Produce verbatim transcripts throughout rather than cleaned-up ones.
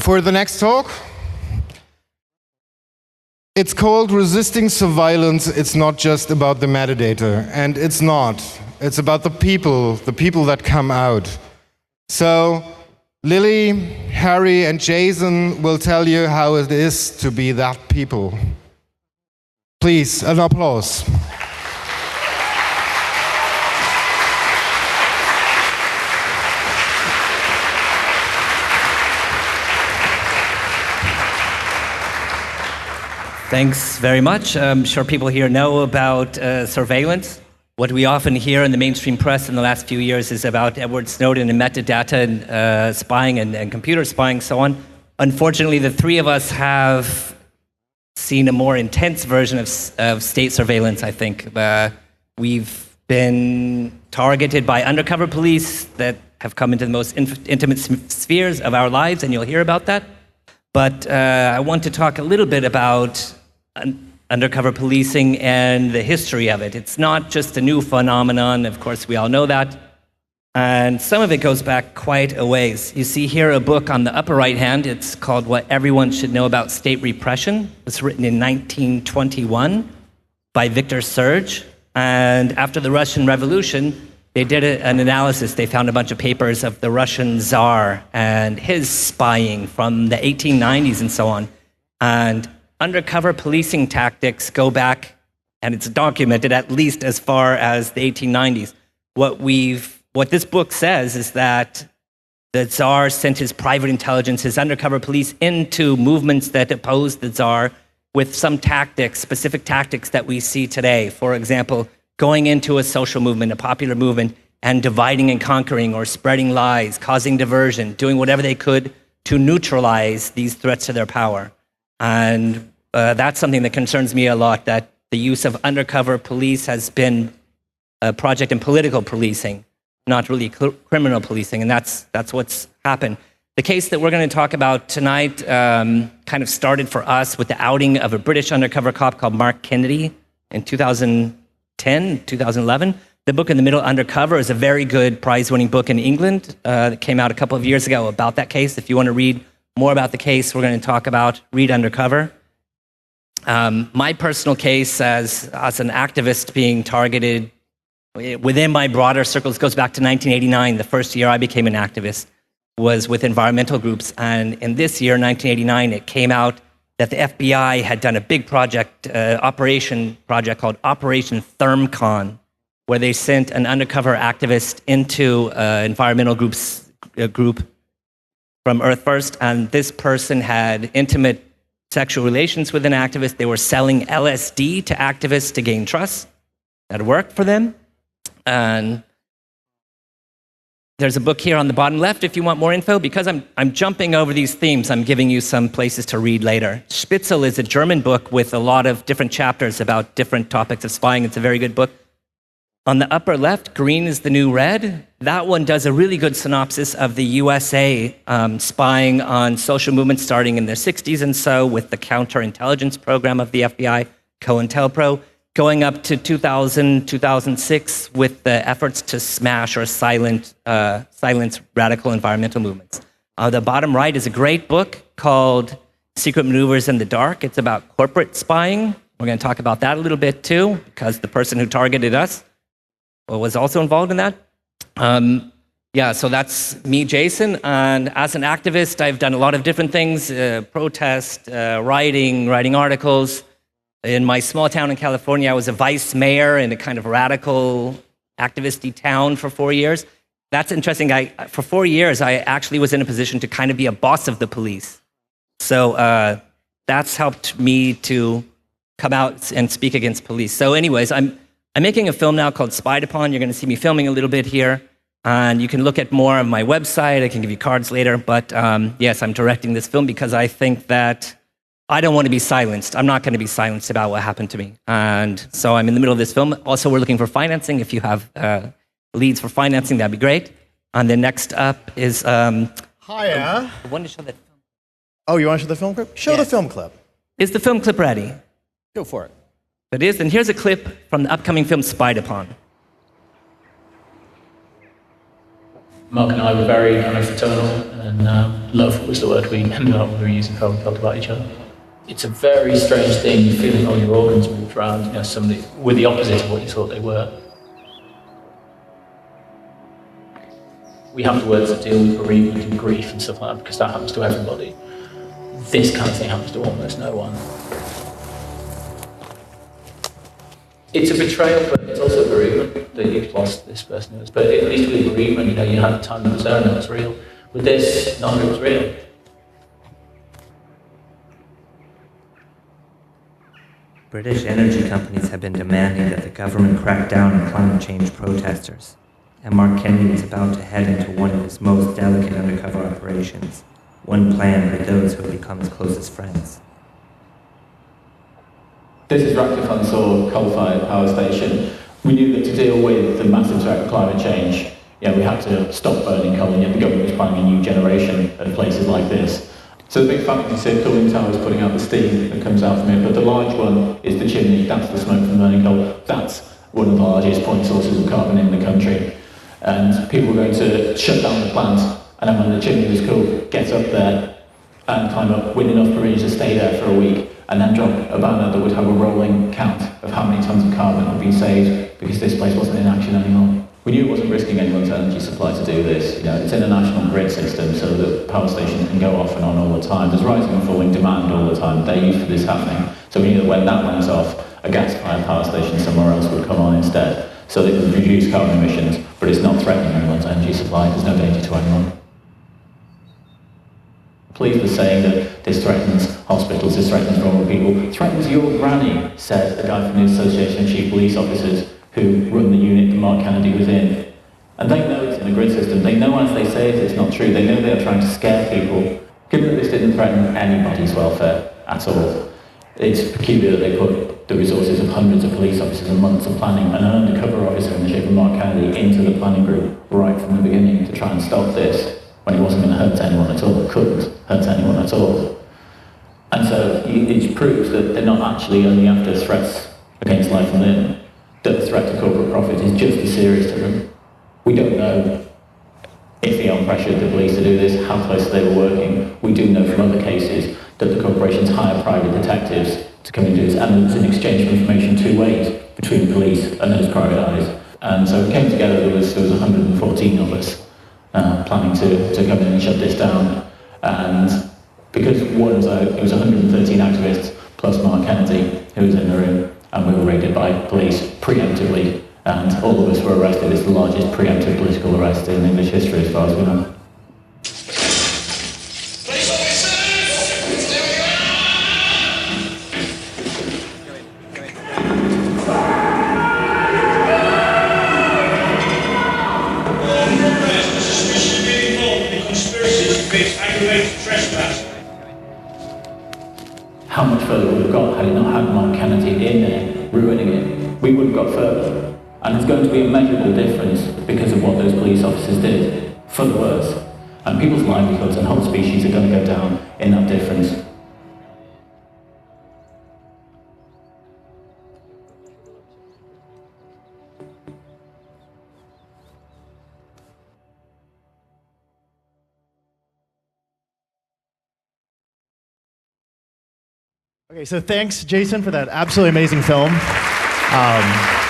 for the next talk. It's called Resisting Surveillance. It's not just about the metadata, and it's not. It's about the people, the people that come out. So Lily, Harry, and Jason will tell you how it is to be that people. Please, an applause. Thanks very much. I'm sure people here know about uh, surveillance. What we often hear in the mainstream press in the last few years is about Edward Snowden and metadata and uh, spying and, and computer spying, so on. Unfortunately, the three of us have seen a more intense version of, of state surveillance, I think. Uh, we've been targeted by undercover police that have come into the most inf- intimate spheres of our lives, and you'll hear about that. But uh, I want to talk a little bit about un- undercover policing and the history of it. It's not just a new phenomenon, of course we all know that, and some of it goes back quite a ways. You see here a book on the upper right hand. It's called What Everyone Should Know About State Repression. It was written in nineteen twenty-one by Victor Serge, and after the Russian Revolution, they did a, an analysis. They found a bunch of papers of the Russian Tsar and his spying from the eighteen nineties and so on. And undercover policing tactics go back, and it's documented at least as far as the eighteen nineties. What we've, what this book says is that the Tsar sent his private intelligence, his undercover police, into movements that opposed the Tsar with some tactics, specific tactics that we see today. For example, going into a social movement, a popular movement, and dividing and conquering or spreading lies, causing diversion, doing whatever they could to neutralize these threats to their power. And uh, that's something that concerns me a lot, that the use of undercover police has been a project in political policing, not really cl- criminal policing, and that's, that's what's happened. The case that we're going to talk about tonight um, kind of started for us with the outing of a British undercover cop called Mark Kennedy in two thousand ten, two thousand eleven. The book In the Middle, Undercover, is a very good prize-winning book in England uh, that came out a couple of years ago about that case. If you want to read more about the case we're going to talk about, read Undercover. Um, my personal case as, as an activist being targeted within my broader circles goes back to nineteen eighty-nine. The first year I became an activist was with environmental groups. And in this year, nineteen eighty-nine, it came out that the F B I had done a big project, uh, operation project called Operation ThermCon, where they sent an undercover activist into uh, environmental groups uh, group from Earth First, and this person had intimate sexual relations with an activist. They were selling L S D to activists to gain trust. That worked for them. And there's a book here on the bottom left if you want more info. Because I'm, I'm jumping over these themes, I'm giving you some places to read later. Spitzel is a German book with a lot of different chapters about different topics of spying. It's a very good book. On the upper left, Green is the New Red. That one does a really good synopsis of the U S A um, spying on social movements starting in the sixties and so, with the counterintelligence program of the F B I, COINTELPRO, going up to two thousand, two thousand six with the efforts to smash or silent, uh, silence radical environmental movements. Uh, the bottom right is a great book called Secret Maneuvers in the Dark. It's about corporate spying. We're going to talk about that a little bit too, because the person who targeted us was also involved in that. Um, yeah, so that's me, Jason, and as an activist, I've done a lot of different things, uh, protest, uh, writing, writing articles. In my small town in California, I was a vice mayor in a kind of radical activist-y town for four years. That's interesting. I, for four years, I actually was in a position to kind of be a boss of the police. So uh, that's helped me to come out and speak against police. So anyways, I'm I'm making a film now called Spied Upon. You're going to see me filming a little bit here. And you can look at more of my website. I can give you cards later. But um, yes, I'm directing this film because I think that I don't want to be silenced. I'm not going to be silenced about what happened to me. And so I'm in the middle of this film. Also, we're looking for financing. If you have uh, leads for financing, that'd be great. And then next up is... Um, Hiya. I wanted to show that film. Oh, you want to show the film clip? Show Yeah. the film clip. Is the film clip ready? Go for it. It is, and here's a clip from the upcoming film Spied Upon. Mark and I were very kind of fraternal, and um, love was the word we ended up when we were using how we felt about each other. It's a very strange thing, feeling all your organs moved around, you know, somebody with the opposite of what you thought they were. We have the words to deal with bereavement and grief and stuff like that because that happens to everybody. This kind of thing happens to almost no one. It's a betrayal, but it's also bereavement that you've lost this person. But at least with bereavement, you know, you had the time that was there and it was real. With this, none of it was real. British energy companies have been demanding that the government crack down on climate change protesters, and Mark Kennedy is about to head into one of his most delicate undercover operations, one planned by those who have become his closest friends. This is Ratcliffe on Soar coal-fired power station. We knew that to deal with the massive threat of climate change, yeah, we had to stop burning coal, and yet the government was planning a new generation of places like this. So the big fat you see, cooling tower is putting out the steam that comes out from it, but the large one is the chimney, that's the smoke from burning coal. That's one of the largest point sources of carbon in the country. And people were going to shut down the plant, and then when the chimney was cool, get up there and climb up, win enough privilege to stay there for a week, and then drop a banner that would have a rolling count of how many tonnes of carbon had been saved because this place wasn't in action anymore. We knew it wasn't risking anyone's energy supply to do this. You know, it's in a national grid system, so that power stations can go off and on all the time. There's rising and falling demand all the time. They're used to this happening. So we knew that when that went off, a gas-fired power station somewhere else would come on instead. So they could reduce carbon emissions, but it's not threatening anyone's energy supply. There's no danger to anyone. Police were saying that this threatens hospitals, this threatens vulnerable people. Threatens your granny, said a guy from the Association of Chief Police Officers who run the unit that Mark Kennedy was in. And they know it's in the grid system. They know as they say it, it's not true. They know they're trying to scare people. Given that this didn't threaten anybody's welfare at all, it's peculiar that they put the resources of hundreds of police officers and months of planning and an undercover officer in the shape of Mark Kennedy into the planning group right from the beginning to try and stop this when it wasn't going to hurt anyone at all, couldn't hurt anyone at all. And so it proves that they're not actually only after threats against life and limb, that the threat to corporate profit is just as serious to them. We don't know if Eon pressured the police to do this, how close they were working. We do know from other cases that the corporations hire private detectives to come and do this, and it's an exchange of information two ways between police and those private eyes. And so we came together, there was, there was one hundred fourteen of us uh, planning to, to come in and shut this down. And because one was a, it was one hundred thirteen activists plus Mark Kennedy who was in the room, and we were raided by police preemptively, and all of us were arrested. It's the largest preemptive political arrest in English history as far as we know. How much further we would have got had it not had Mark Kennedy in there, ruining it? We would have got further. And there's going to be a measurable difference because of what those police officers did, for the worse. And people's livelihoods and whole species are going to go down in that difference. Okay, so thanks, Jason, for that absolutely amazing film. Um,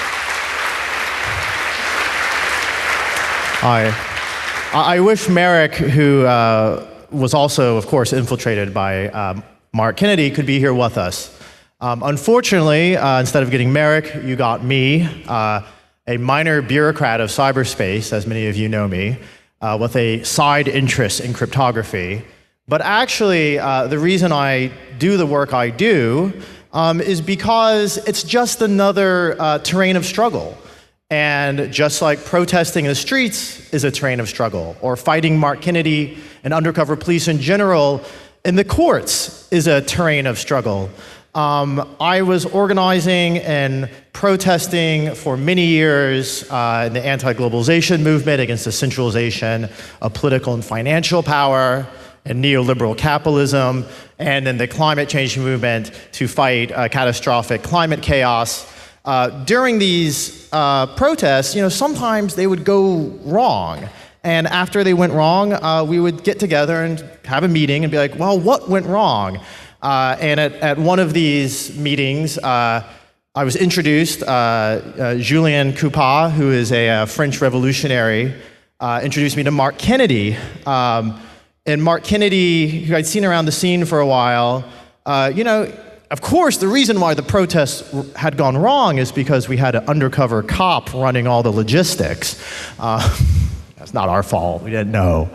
I, I wish Merrick, who uh, was also, of course, infiltrated by um, Mark Kennedy, could be here with us. Um, unfortunately, uh, instead of getting Merrick, you got me, uh, a minor bureaucrat of cyberspace, as many of you know me, uh, with a side interest in cryptography. But actually, uh, the reason I do the work I do um, is because it's just another uh, terrain of struggle. And just like protesting in the streets is a terrain of struggle, or fighting Mark Kennedy and undercover police in general in the courts is a terrain of struggle. Um, I was organizing and protesting for many years uh, in the anti-globalization movement against the centralization of political and financial power and neoliberal capitalism, and in the climate change movement to fight uh, catastrophic climate chaos. Uh, during these uh, protests, you know, sometimes they would go wrong. And after they went wrong, uh, we would get together and have a meeting and be like, well, what went wrong? Uh, and at, at one of these meetings, uh, I was introduced, uh, uh, Julien Coupat, who is a, a French revolutionary, uh, introduced me to Mark Kennedy. Um, and Mark Kennedy, who I'd seen around the scene for a while, uh, you know, of course, the reason why the protests had gone wrong is because we had an undercover cop running all the logistics. Uh, that's not our fault, we didn't know.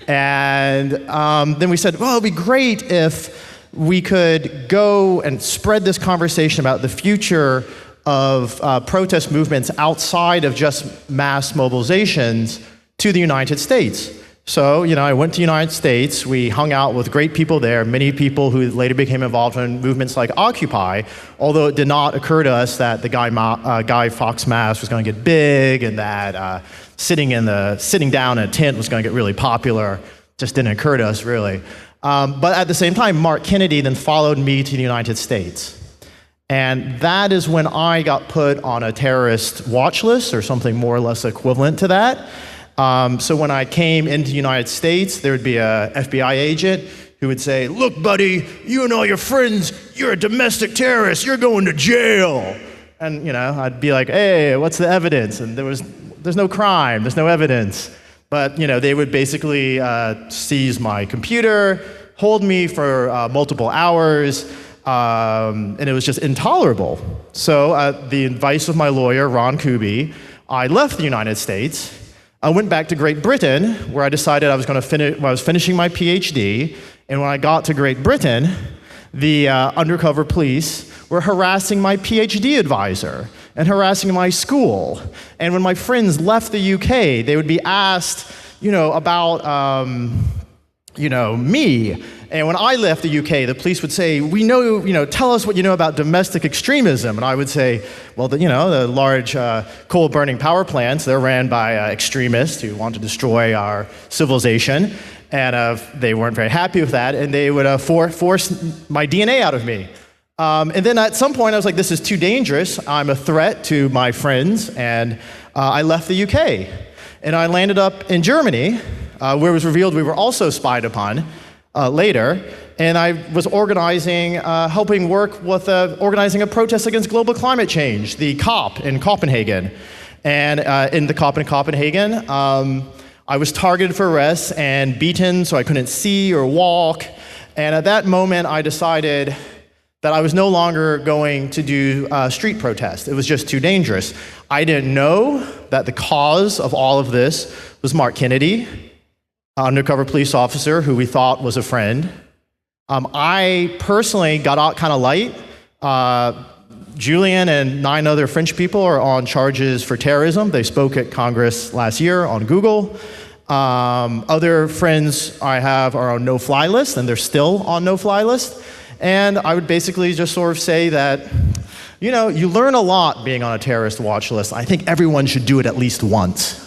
And um, then we said, well, it'd be great if we could go and spread this conversation about the future of uh, protest movements outside of just mass mobilizations to the United States. So, you know, I went to the United States, we hung out with great people there, many people who later became involved in movements like Occupy, although it did not occur to us that the Guy, Ma- uh, Guy Fawkes mask was going to get big and that uh, sitting, in the, sitting down in a tent was going to get really popular. Just didn't occur to us, really. Um, but at the same time, Mark Kennedy then followed me to the United States. And that is when I got put on a terrorist watch list or something more or less equivalent to that. Um, so when I came into the United States, there would be a F B I agent who would say, look, buddy, you and all your friends, you're a domestic terrorist, you're going to jail. And, you know, I'd be like, hey, what's the evidence? And there was, there's no crime, there's no evidence. But, you know, they would basically uh, seize my computer, hold me for uh, multiple hours, um, and it was just intolerable. So at the advice of my lawyer, Ron Kuby, I left the United States. I went back to Great Britain, where I decided I was going to finish, well, I was finishing my PhD, and when I got to Great Britain, the uh, undercover police were harassing my PhD advisor and harassing my school. And when my friends left the U K, they would be asked, you know, about, um, you know, me. And when I left the U K, the police would say, we know, you know, tell us what you know about domestic extremism. And I would say, well, the, you know, the large uh, coal-burning power plants, they're ran by uh, extremists who want to destroy our civilization. And uh, they weren't very happy with that, and they would uh, for, force my D N A out of me. Um, and then at some point, I was like, this is too dangerous. I'm a threat to my friends, and uh, I left the U K. And I landed up in Germany, uh, where it was revealed we were also spied upon uh, later. And I was organizing, uh, helping work with uh, organizing a protest against global climate change, the COP in Copenhagen. And uh, in the COP in Copenhagen, um, I was targeted for arrest and beaten so I couldn't see or walk. And at that moment, I decided that I was no longer going to do uh, street protests. It was just too dangerous. I didn't know that the cause of all of this was Mark Kennedy, an undercover police officer who we thought was a friend. Um, I personally got out kind of light. Uh, Julien and nine other French people are on charges for terrorism. They spoke at Congress last year on Google. Um, other friends I have are on no-fly list, and they're still on no-fly list. And I would basically just sort of say that, you know, you learn a lot being on a terrorist watch list. I think everyone should do it at least once.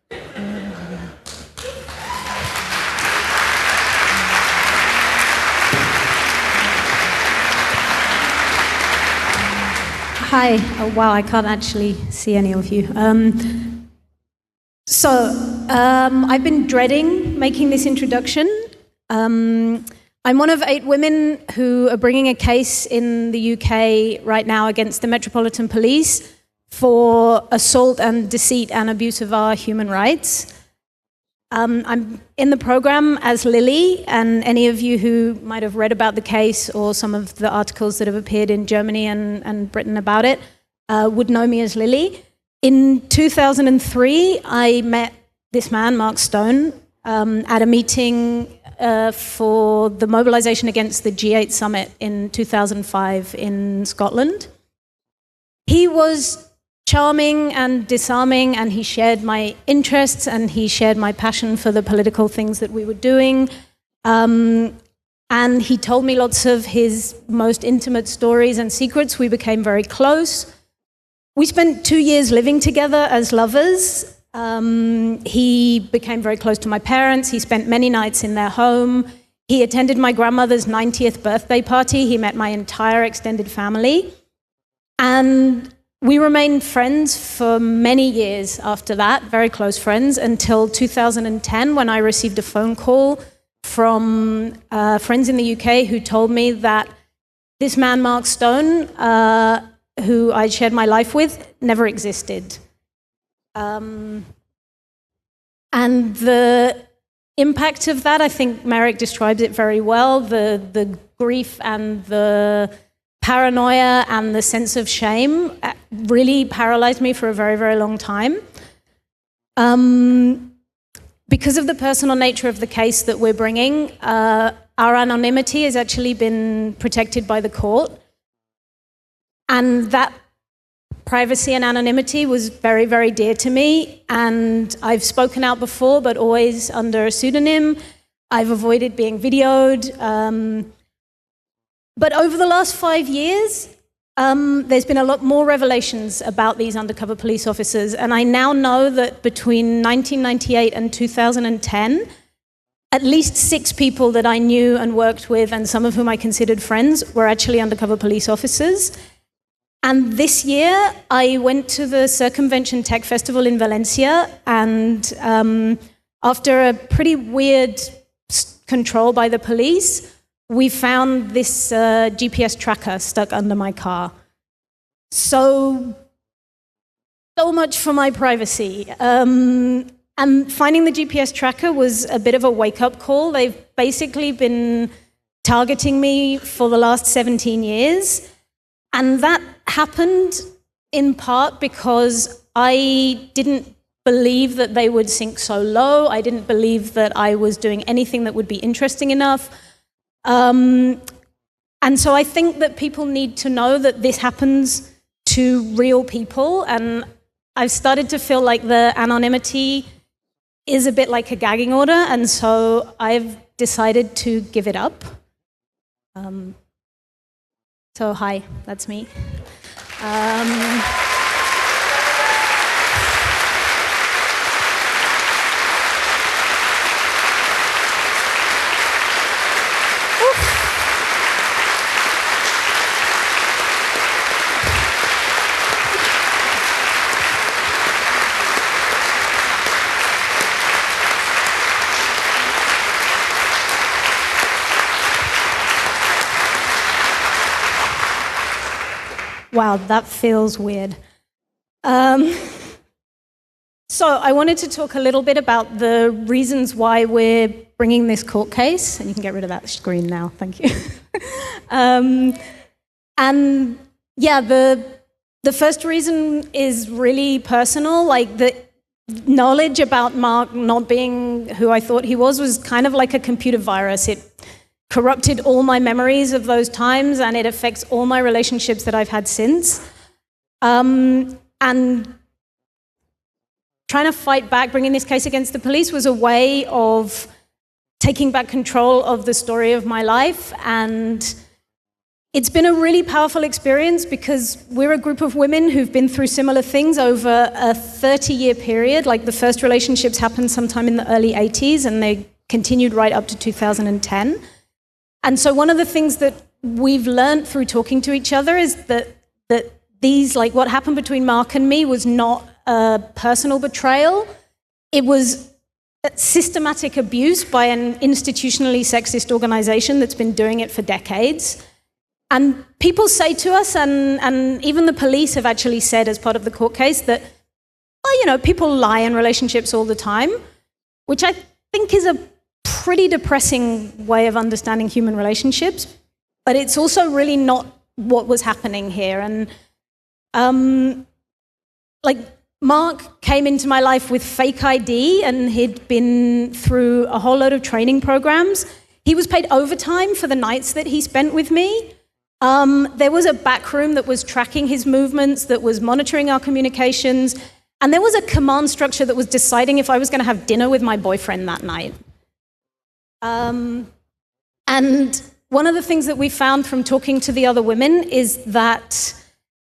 Hi. Oh, wow, I can't actually see any of you. Um, so, um, I've been dreading making this introduction. Um, I'm one of eight women who are bringing a case in the U K right now against the Metropolitan Police for assault and deceit and abuse of our human rights. Um, I'm in the program as Lily, and any of you who might have read about the case or some of the articles that have appeared in Germany and, and Britain about it uh, would know me as Lily. In two thousand three, I met this man, Mark Stone, um, at a meeting uh, for the mobilization against the G eight summit in two thousand five in Scotland. He was charming and disarming, and he shared my interests and he shared my passion for the political things that we were doing. Um, and he told me lots of his most intimate stories and secrets. We became very close. We spent two years living together as lovers. Um, he became very close to my parents. He spent many nights in their home. He attended my grandmother's ninetieth birthday party. He met my entire extended family. And we remained friends for many years after that, very close friends, until two thousand ten, when I received a phone call from uh, friends in the U K who told me that this man, Mark Stone, uh, who I shared my life with, never existed. Um, and the impact of that, I think Marek describes it very well, the, the grief and the paranoia and the sense of shame really paralyzed me for a very, very long time. Um, because of the personal nature of the case that we're bringing, uh, our anonymity has actually been protected by the court. And that privacy and anonymity was very, very dear to me. And I've spoken out before, but always under a pseudonym. I've avoided being videoed. Um, but over the last five years, um, there's been a lot more revelations about these undercover police officers. And I now know that between nineteen ninety-eight and two thousand ten, at least six people that I knew and worked with, and some of whom I considered friends, were actually undercover police officers. And this year, I went to the Circumvention Tech Festival in Valencia, and um, after a pretty weird control by the police, we found this uh, G P S tracker stuck under my car. So, so much for my privacy. Um, and finding the G P S tracker was a bit of a wake-up call. They've basically been targeting me for the last seventeen years. And that happened in part because I didn't believe that they would sink so low. I didn't believe that I was doing anything that would be interesting enough. Um, and so I think that people need to know that this happens to real people. And I've started to feel like the anonymity is a bit like a gagging order. And so I've decided to give it up. Um, So hi, that's me. Um, Wow, that feels weird. Um, so I wanted to talk a little bit about the reasons why we're bringing this court case, and you can get rid of that screen now, thank you. um, and yeah, the, the first reason is really personal. Like, the knowledge about Mark not being who I thought he was was kind of like a computer virus. It corrupted all my memories of those times, and it affects all my relationships that I've had since. Um, and trying to fight back, bringing this case against the police, was a way of taking back control of the story of my life. And it's been a really powerful experience because we're a group of women who've been through similar things over a thirty-year period. Like, the first relationships happened sometime in the early eighties, and they continued right up to two thousand ten. And so one of the things that we've learned through talking to each other is that that these, like, what happened between Mark and me was not a personal betrayal. It was systematic abuse by an institutionally sexist organization that's been doing it for decades. And people say to us, and, and even the police have actually said as part of the court case, that, well, you know, people lie in relationships all the time, which I think is a pretty depressing way of understanding human relationships, but it's also really not what was happening here. And um, like, Mark came into my life with fake I D, and he'd been through a whole load of training programs. He was paid overtime for the nights that he spent with me. Um, there was a back room that was tracking his movements, that was monitoring our communications, and there was a command structure that was deciding if I was going to have dinner with my boyfriend that night. Um, and one of the things that we found from talking to the other women is that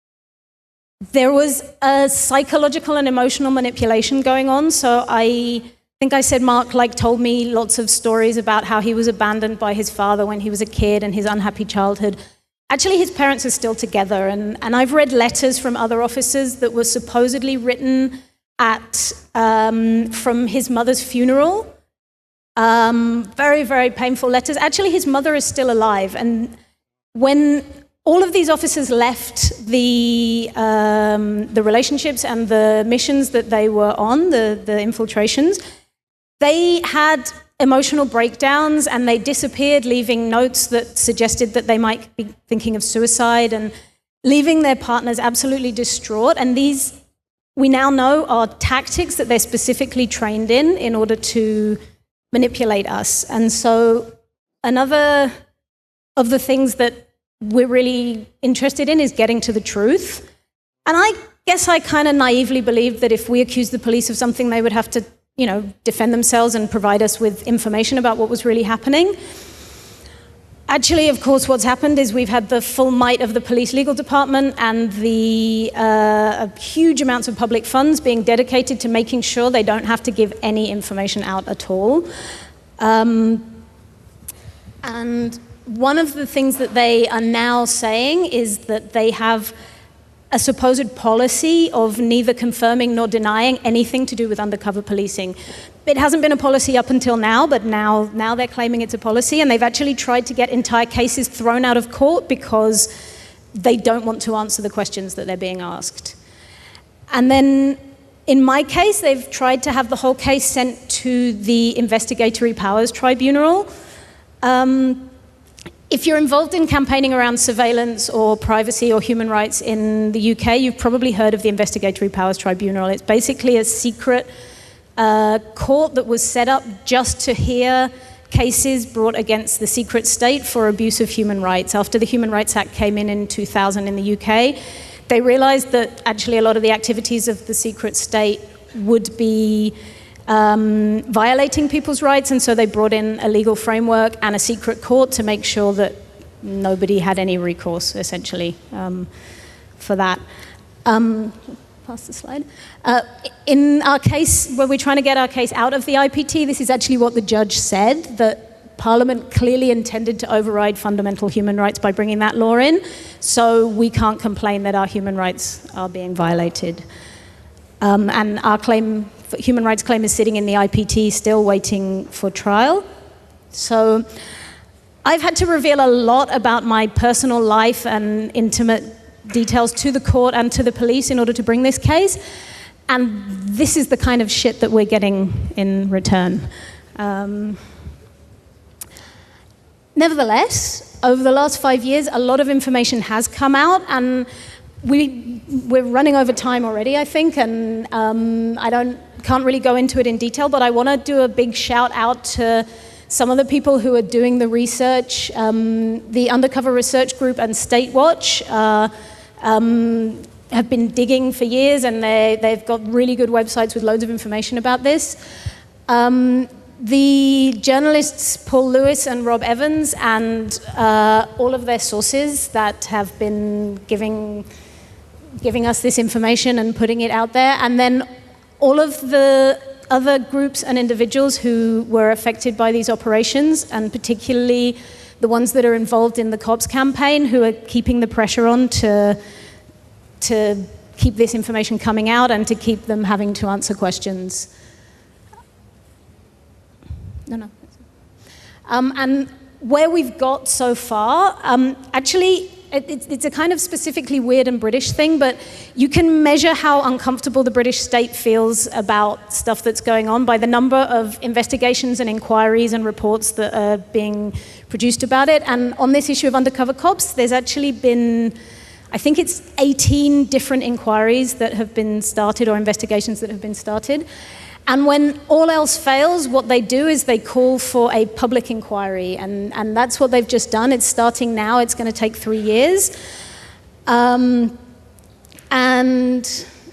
there was a psychological and emotional manipulation going on. So I think I said Mark like told me lots of stories about how he was abandoned by his father when he was a kid and his unhappy childhood. actually his parents are still together, and, and I've read letters from other officers that were supposedly written at um, from his mother's funeral. Um, very, very painful letters. Actually, his mother is still alive, and when all of these officers left the um, the relationships and the missions that they were on, the, the infiltrations, they had emotional breakdowns and they disappeared, leaving notes that suggested that they might be thinking of suicide and leaving their partners absolutely distraught. And these, we now know, are tactics that they're specifically trained in in order to manipulate us. And so another of the things that we're really interested in is getting to the truth. And I guess I kind of naively believed that if we accused the police of something, they would have to, you know, defend themselves and provide us with information about what was really happening. Actually, of course, what's happened is we've had the full might of the police legal department and the uh, huge amounts of public funds being dedicated to making sure they don't have to give any information out at all. Um, and one of the things that they are now saying is that they have a supposed policy of neither confirming nor denying anything to do with undercover policing. It hasn't been a policy up until now, but now, now they're claiming it's a policy, and they've actually tried to get entire cases thrown out of court because they don't want to answer the questions that they're being asked. And then in my case, they've tried to have the whole case sent to the Investigatory Powers Tribunal. Um, If you're involved in campaigning around surveillance or privacy or human rights in the U K, you've probably heard of the Investigatory Powers Tribunal. It's basically a secret uh, court that was set up just to hear cases brought against the secret state for abuse of human rights. After the Human Rights Act came in in two thousand in the U K, they realized that actually a lot of the activities of the secret state would be Um, violating people's rights, and so they brought in a legal framework and a secret court to make sure that nobody had any recourse, essentially, um, for that. Um, pass the slide. Uh, in our case, where we're trying to get our case out of the I P T, this is actually what the judge said, that Parliament clearly intended to override fundamental human rights by bringing that law in, so we can't complain that our human rights are being violated. Um, and our claim, human rights claim is sitting in the I P T still waiting for trial. So I've had to reveal a lot about my personal life and intimate details to the court and to the police in order to bring this case. And this is the kind of shit that we're getting in return. Um, nevertheless, over the last five years, a lot of information has come out, and We, we're running over time already, I think, and um, I don't, can't really go into it in detail, but I want to do a big shout out to some of the people who are doing the research. Um, the Undercover Research Group and State Watch uh, um, have been digging for years, and they, they've got really good websites with loads of information about this. Um, the journalists Paul Lewis and Rob Evans and uh, all of their sources that have been giving giving us this information and putting it out there, and then all of the other groups and individuals who were affected by these operations, and particularly the ones that are involved in the COPS campaign, who are keeping the pressure on to, to keep this information coming out and to keep them having to answer questions. No, no. Um, and where we've got so far, um, actually, it, it's a kind of specifically weird and British thing, but you can measure how uncomfortable the British state feels about stuff that's going on by the number of investigations and inquiries and reports that are being produced about it. And on this issue of undercover cops, there's actually been, I think it's eighteen different inquiries that have been started, or investigations that have been started. And when all else fails, what they do is they call for a public inquiry, and, and that's what they've just done. It's starting now. It's going to take three years. Um, and,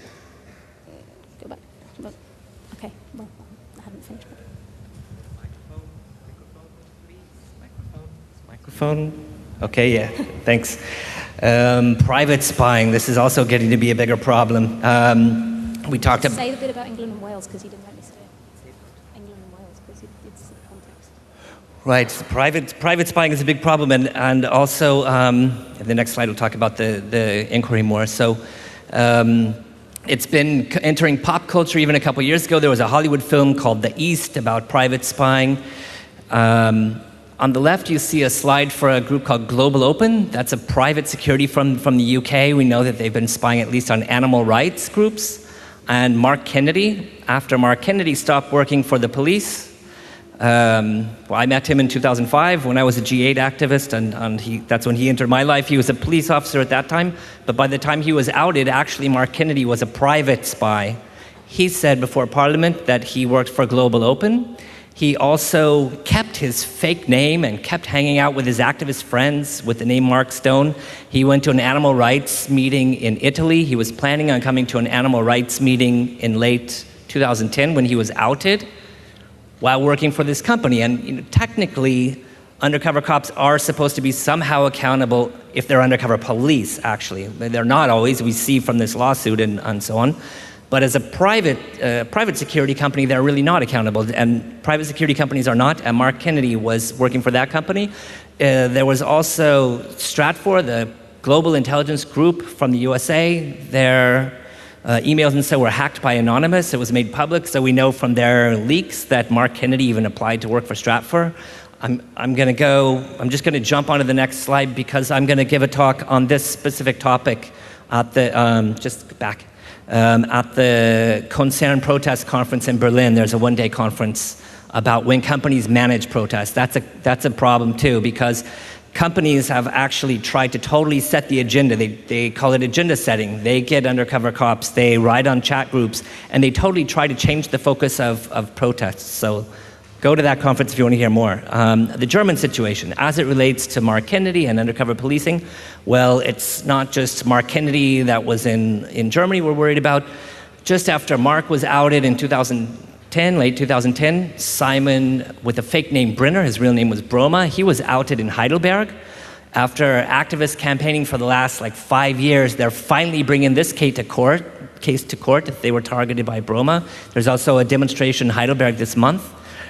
go back. Okay, well, I haven't finished. Microphone, microphone, please. Microphone, microphone. Okay, yeah, thanks. Um, private spying, this is also getting to be a bigger problem. Um, we talked about... Say a bit about England and Wales, because you didn't let me say it. England and Wales, because it, it's the context. Right, private, private spying is a big problem, and, and also, um, in the next slide we'll talk about the, the inquiry more. So, um, it's been entering pop culture. Even a couple years ago, there was a Hollywood film called The East about private spying. Um, on the left, you see a slide for a group called Global Open. That's a private security from, from the U K. We know that they've been spying at least on animal rights groups. And Mark Kennedy, after Mark Kennedy stopped working for the police, Um, well, I met him in two thousand five when I was a G eight activist, and, and he, that's when he entered my life. He was a police officer at that time, but by the time he was outed, actually Mark Kennedy was a private spy. He said before Parliament that he worked for Global Open. He also kept his fake name and kept hanging out with his activist friends with the name Mark Stone. He went to an animal rights meeting in Italy. He was planning on coming to an animal rights meeting in late two thousand ten when he was outed, while working for this company. And you know, technically, undercover cops are supposed to be somehow accountable if they're undercover police, actually. They're not always, we see from this lawsuit and, and so on. But as a private, uh, private security company, they're really not accountable. And private security companies are not, and Mark Kennedy was working for that company. Uh, there was also Stratfor, the global intelligence group from the U S A. Their Uh, emails and so were hacked by Anonymous. It was made public, so we know from their leaks that Mark Kennedy even applied to work for Stratfor. I'm, I'm gonna go, I'm just gonna jump onto the next slide because I'm gonna give a talk on this specific topic at the, um, just back, um, at the Concern Protest Conference in Berlin. There's a one-day conference about when companies manage protests. That's a, that's a problem too, because companies have actually tried to totally set the agenda. They, they call it agenda setting. They get undercover cops, they ride on chat groups, and they totally try to change the focus of, of protests. So go to that conference if you want to hear more. Um, the German situation, as it relates to Mark Kennedy and undercover policing, well, it's not just Mark Kennedy that was in, in Germany we're worried about. Just after Mark was outed in two thousand ten, late two thousand ten, Simon, with a fake name Brinner, his real name was Broma, he was outed in Heidelberg. After activists campaigning for the last like five years, they're finally bringing this case to court, case to court if they were targeted by Broma. There's also a demonstration in Heidelberg this month.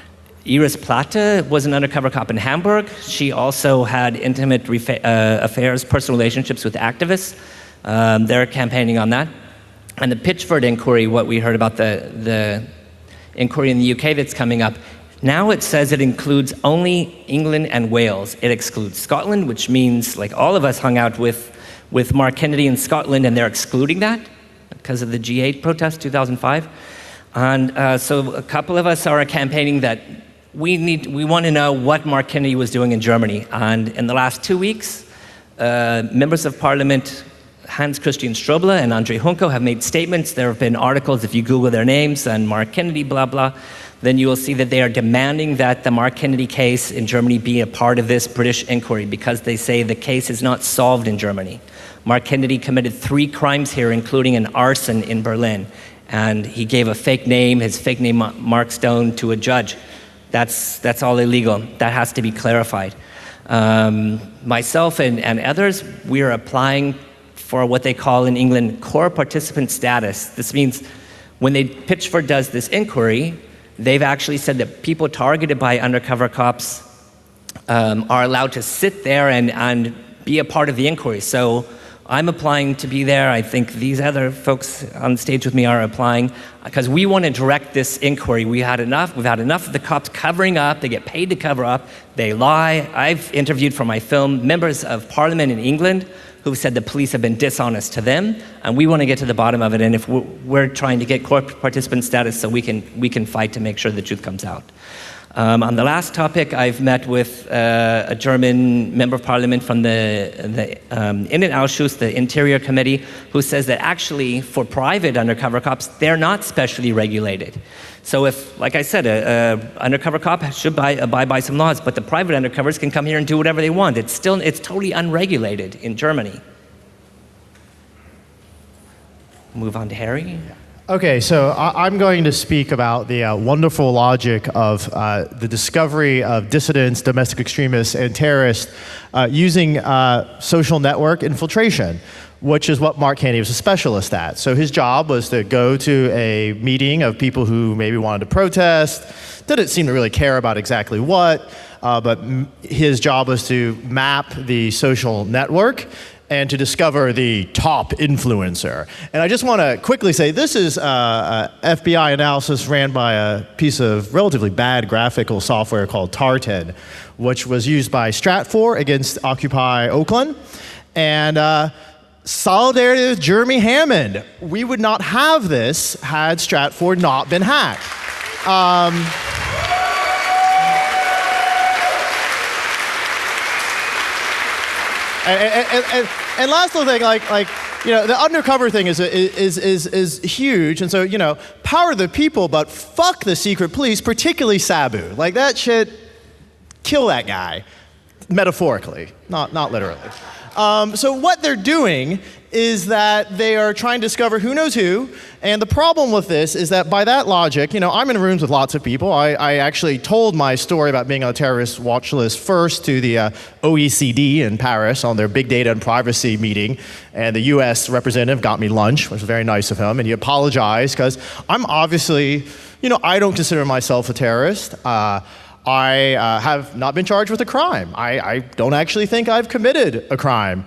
Iris Platte was an undercover cop in Hamburg. She also had intimate refa- uh, affairs, personal relationships with activists. Um, they're campaigning on that. And the Pitchford inquiry, what we heard about the, the inquiry in the U K that's coming up, now it says it includes only England and Wales. It excludes Scotland, which means like all of us hung out with, with Mark Kennedy in Scotland, and they're excluding that because of the G eight protest, two thousand five. And uh, so a couple of us are campaigning that we need, we want to know what Mark Kennedy was doing in Germany. And in the last two weeks, uh, members of parliament Hans-Christian Strobel and André Hunko have made statements. There have been articles, if you Google their names, and Mark Kennedy, blah, blah, then you will see that they are demanding that the Mark Kennedy case in Germany be a part of this British inquiry because they say the case is not solved in Germany. Mark Kennedy committed three crimes here, including an arson in Berlin. And he gave a fake name, his fake name, Mark Stone, to a judge. That's, that's all illegal. That has to be clarified. Um, myself and, and others, we are applying for what they call in England core participant status. This means when they, Pitchford does this inquiry, they've actually said that people targeted by undercover cops um, are allowed to sit there and, and be a part of the inquiry. So I'm applying to be there. I think these other folks on stage with me are applying because we want to direct this inquiry. We had enough, we've had enough of the cops covering up. They get paid to cover up. They lie. I've interviewed for my film members of parliament in England who said the police have been dishonest to them, and we want to get to the bottom of it. And if we're, we're trying to get core participant status so we can we can fight to make sure the truth comes out. Um, on the last topic, I've met with uh, a German member of parliament from the, the um, Innenausschuss, the Interior Committee, who says that actually for private undercover cops, they're not specially regulated. So if, like I said, a, a undercover cop should buy, abide by some laws, but the private undercovers can come here and do whatever they want. It's still, it's totally unregulated in Germany. Move on to Harry. Okay, so I- I'm going to speak about the uh, wonderful logic of uh, the discovery of dissidents, domestic extremists, and terrorists uh, using uh, social network infiltration, which is what Mark Kennedy was a specialist at. So his job was to go to a meeting of people who maybe wanted to protest, didn't seem to really care about exactly what, uh, but m- his job was to map the social network and to discover the top influencer. And I just want to quickly say, this is uh, a F B I analysis ran by a piece of relatively bad graphical software called Tartan, which was used by Stratfor against Occupy Oakland. And uh, solidarity with Jeremy Hammond. We would not have this had Stratfor not been hacked. Um, And, and, and, and last little thing, like, like, you know, the undercover thing is, is, is, is huge. And so, you know, power the people, but fuck the secret police, particularly Sabu. Like, that shit, kill that guy. Metaphorically, not, not literally. Um, so what they're doing is that they are trying to discover who knows who, and the problem with this is that by that logic, you know, I'm in rooms with lots of people. I, I actually told my story about being on a terrorist watch list first to the uh, O E C D in Paris on their big data and privacy meeting, and the U S representative got me lunch, which was very nice of him, and he apologized because I'm obviously, you know, I don't consider myself a terrorist. Uh, I uh, have not been charged with a crime. I, I don't actually think I've committed a crime.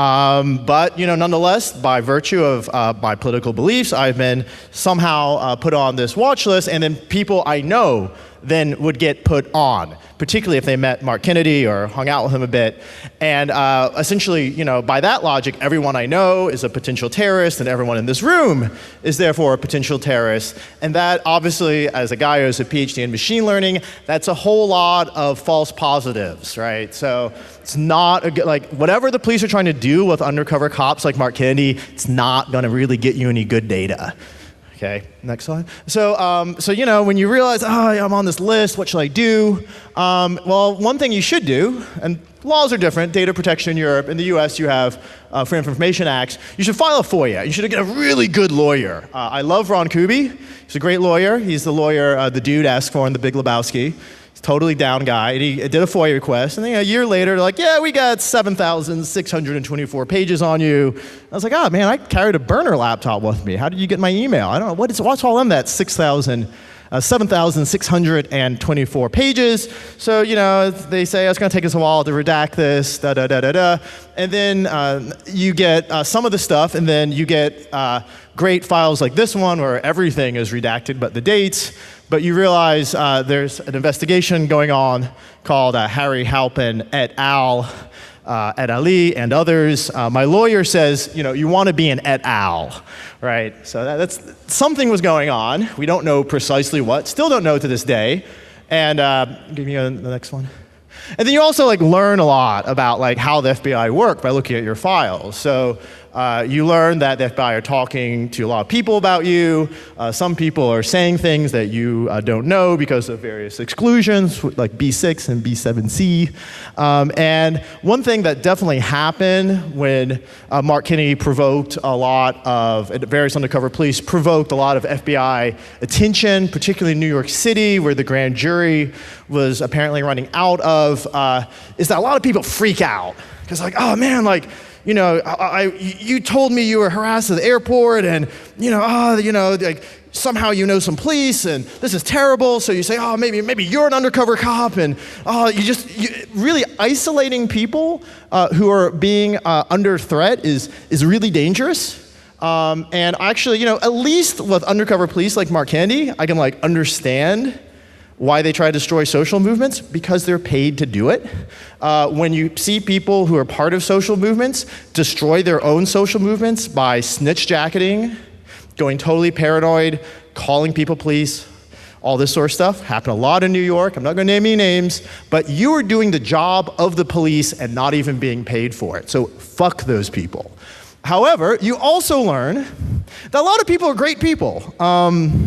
Um, but, you know, nonetheless, by virtue of uh, my political beliefs, I've been somehow uh, put on this watch list, and then people I know then would get put on, particularly if they met Mark Kennedy or hung out with him a bit. And uh, essentially, you know, by that logic, everyone I know is a potential terrorist, and everyone in this room is therefore a potential terrorist. And that, obviously, as a guy who has a PhD in machine learning, that's a whole lot of false positives, right? So it's not, a good, like, whatever the police are trying to do with undercover cops like Mark Kennedy, it's not gonna really get you any good data. Okay, next slide. So, um, so you know, when you realize, oh, I'm on this list, what should I do? Um, well, one thing you should do, and laws are different, data protection in Europe. In the U S, you have uh, Freedom of Information Acts. You should file a FOIA. You should get a really good lawyer. Uh, I love Ron Kuby. He's a great lawyer. He's the lawyer uh, the dude asked for in The Big Lebowski. Totally down guy, and he did a FOIA request, and then a year later, they're like, yeah, we got seven thousand six hundred twenty-four pages on you. I was like, oh man, I carried a burner laptop with me. How did you get my email? I don't know, what is, what's all in that six thousand, uh, seven thousand six hundred twenty-four pages? So, you know, they say, oh, it's gonna take us a while to redact this, da da da da da. And then uh, you get uh, some of the stuff, and then you get uh, great files like this one where everything is redacted but the dates. But you realize uh, there's an investigation going on called uh, Harry Halpin et al., uh, et Ali, and others. Uh, my lawyer says, you know, you want to be an et al., right? So that, that's, something was going on. We don't know precisely what, still don't know to this day. And uh, give me a, the next one. And then you also like learn a lot about like how the F B I work by looking at your files. So uh, you learn that the F B I are talking to a lot of people about you. Uh, some people are saying things that you uh, don't know because of various exclusions, like B six and B seven C. Um, and one thing that definitely happened when uh, Mark Kennedy provoked a lot of, various undercover police provoked a lot of F B I attention, particularly in New York City, where the grand jury was apparently running out of, uh, is that a lot of people freak out. Because like, oh man, like, you know, I, I, you told me you were harassed at the airport, and you know, oh, you know, like somehow you know some police, and this is terrible. So you say, oh, maybe maybe you're an undercover cop, and oh, you just you, really isolating people uh, who are being uh, under threat is is really dangerous. Um, and actually, you know, at least with undercover police like Mark Kennedy, I can like understand why they try to destroy social movements, because they're paid to do it. Uh, when you see people who are part of social movements destroy their own social movements by snitch jacketing, going totally paranoid, calling people police, all this sort of stuff, happened a lot in New York. I'm not gonna name any names, but you are doing the job of the police and not even being paid for it. So fuck those people. However, you also learn that a lot of people are great people. Um,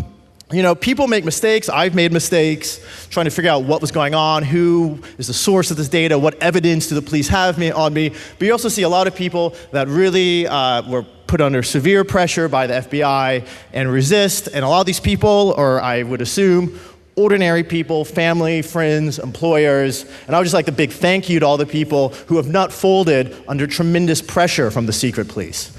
You know, people make mistakes. I've made mistakes trying to figure out what was going on, who is the source of this data, what evidence do the police have me, on me. But you also see a lot of people that really uh, were put under severe pressure by the F B I and resist. And a lot of these people, or I would assume, ordinary people, family, friends, employers. And I would just like a big thank you to all the people who have not folded under tremendous pressure from the secret police.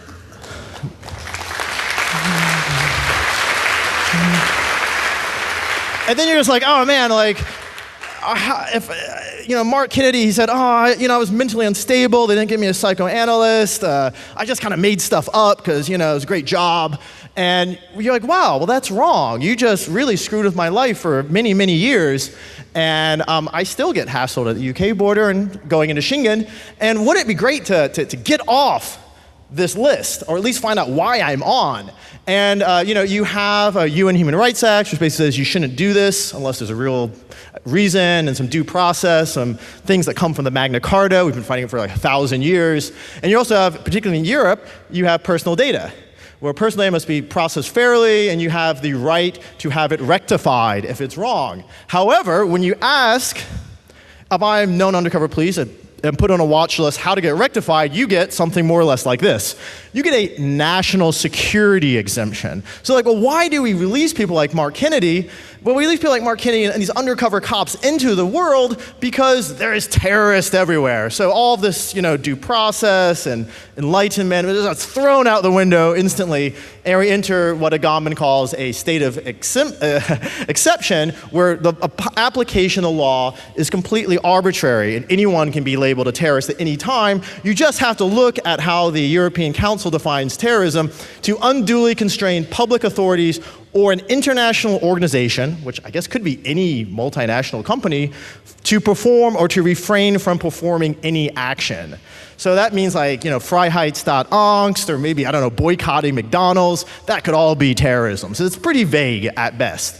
And then you're just like, oh man, like, if, you know, Mark Kennedy, he said, oh, you know, I was mentally unstable. They didn't give me a psychoanalyst. Uh, I just kind of made stuff up because, you know, it was a great job. And you're like, wow, well, that's wrong. You just really screwed with my life for many, many years. And um, I still get hassled at the U K border and going into Schengen. And wouldn't it be great to, to, to get off this list, or at least find out why I'm on? And uh, you know, you have a U N Human Rights Act, which basically says you shouldn't do this unless there's a real reason and some due process, some things that come from the Magna Carta. We've been fighting it for like a thousand years. And you also have, particularly in Europe, you have personal data, where personal data must be processed fairly, and you have the right to have it rectified if it's wrong. However, when you ask if I'm known undercover police and put on a watch list how to get rectified, you get something more or less like this. You get a national security exemption. So like, well, why do we release people like Mark Kennedy? Well, we release people like Mark Kennedy and these undercover cops into the world because there is terrorists everywhere. So all of this, you know, due process and enlightenment, it's thrown out the window instantly, and we enter what Agamben calls a state of excep uh, exception, where the application of the law is completely arbitrary and anyone can be labeled a terrorist at any time. You just have to look at how the European Council defines terrorism to unduly constrain public authorities or an international organization, which I guess could be any multinational company, to perform or to refrain from performing any action. So that means like, you know, Freiheits.Angst, or maybe, I don't know, boycotting McDonald's. That could all be terrorism. So it's pretty vague at best.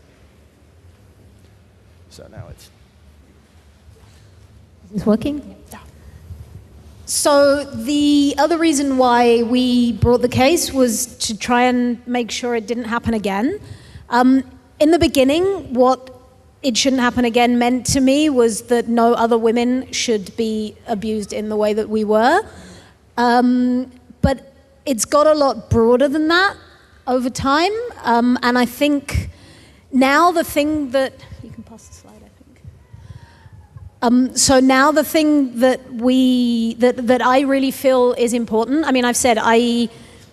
So now it's... Is this working? Yeah. So the other reason why we brought the case was to try and make sure it didn't happen again. Um, in the beginning, what it shouldn't happen again meant to me was that no other women should be abused in the way that we were. Um, but it's got a lot broader than that over time. Um, and I think now the thing that, you can pass the slide, I think. Um, so now the thing that we, that, that I really feel is important, I mean, I've said I,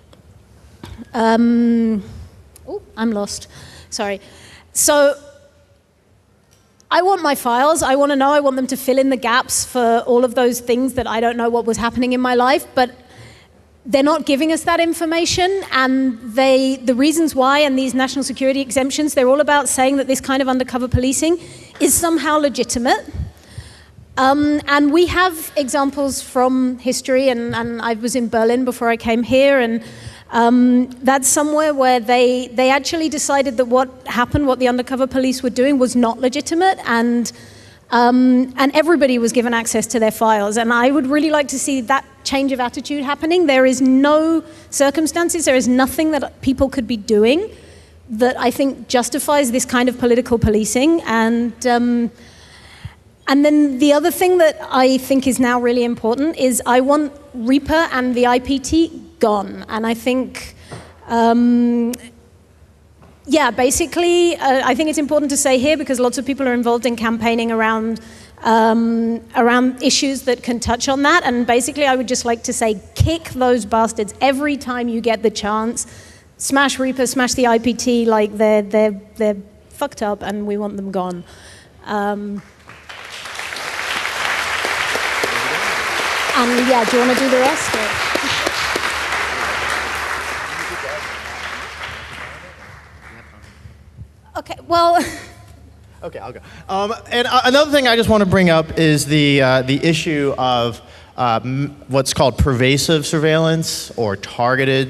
um, oh, I'm lost, sorry. So, I want my files, I want to know, I want them to fill in the gaps for all of those things that I don't know what was happening in my life, but they're not giving us that information, and they, the reasons why, and these national security exemptions, they're all about saying that this kind of undercover policing is somehow legitimate. Um, and we have examples from history, and, and I was in Berlin before I came here, and Um, that's somewhere where they, they actually decided that what happened, what the undercover police were doing, was not legitimate, and, um, and everybody was given access to their files. And I would really like to see that change of attitude happening. There is no circumstances, there is nothing that people could be doing that I think justifies this kind of political policing. And, um, and then the other thing that I think is now really important is I want RIPA and the I P T gone. And I think, um, yeah, basically, uh, I think it's important to say here, because lots of people are involved in campaigning around, um, around issues that can touch on that. And basically, I would just like to say, kick those bastards every time you get the chance. Smash RIPA, smash the I P T, like they're, they're, they're fucked up and we want them gone. Um, and yeah, do you want to do the rest? Or? Okay, well... Okay, I'll go. Um, and uh, another thing I just want to bring up is the, uh, the issue of uh, m what's called pervasive surveillance or targeted